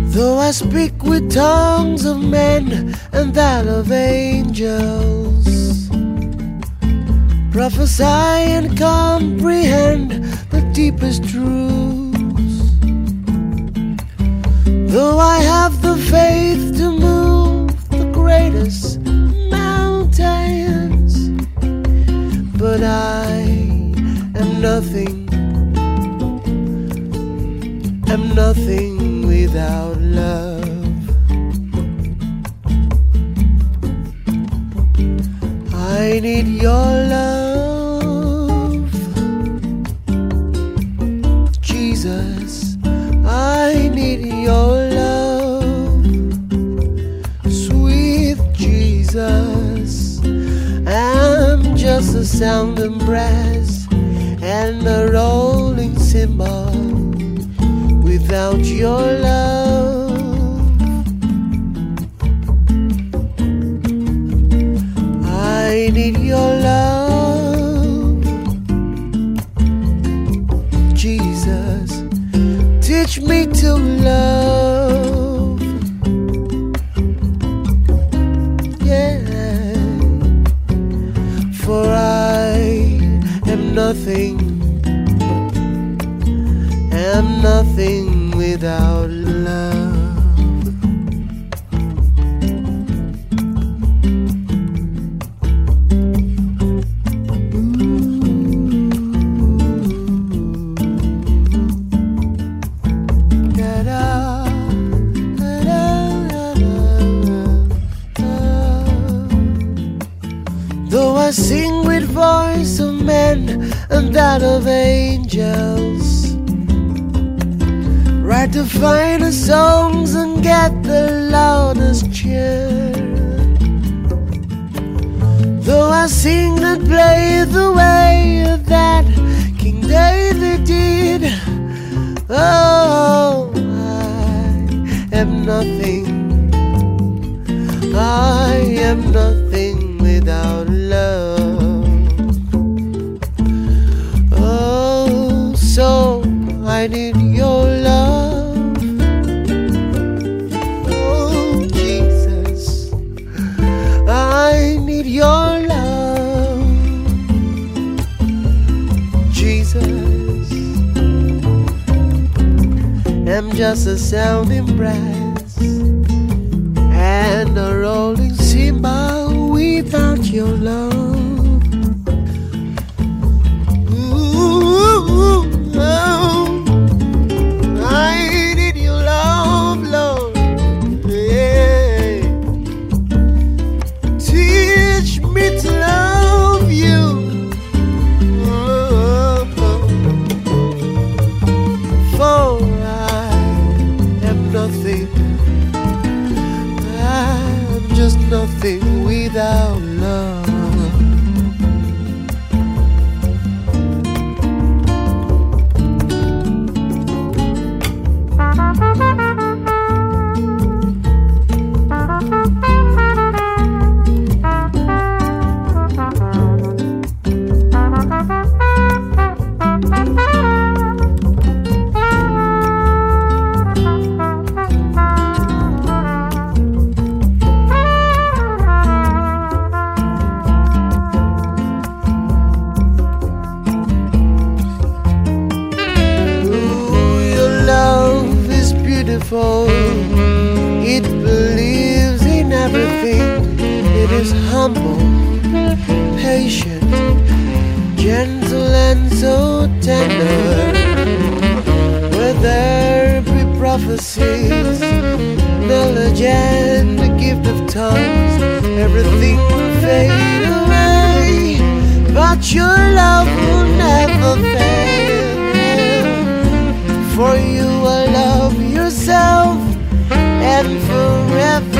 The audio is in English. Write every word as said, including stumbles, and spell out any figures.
Though I speak with tongues of men and that of angels, prophesy and comprehend the deepest truths. Though I have the faith to move the greatest mountains, but I am nothing, am nothing without love. I need your love, Jesus. I need your love, sweet Jesus. I'm just a sounding brass and a rolling cymbal without your love. I need your love, Jesus. Teach me to love, yeah. For I am nothing, am nothing without love. Though I sing with voice of men and that of angels, write the finest songs and get the loudest cheer. Though I sing and play the way that King David did, oh, I am nothing, I am nothing without love. Oh, so I need your love, oh Jesus. I need your love, Jesus. I'm just a sounding brass and a rolling cymbal without your love. Ooh, oh, I need your love, Lord. Yeah. Teach me to love you, oh, for I am nothing, I'm just nothing without love. It believes in everything. It is humble, patient, gentle and so tender. Where there be prophecies, knowledge and the gift of tongues, everything will fade away, but your love will never fail. For you will love yourself and forever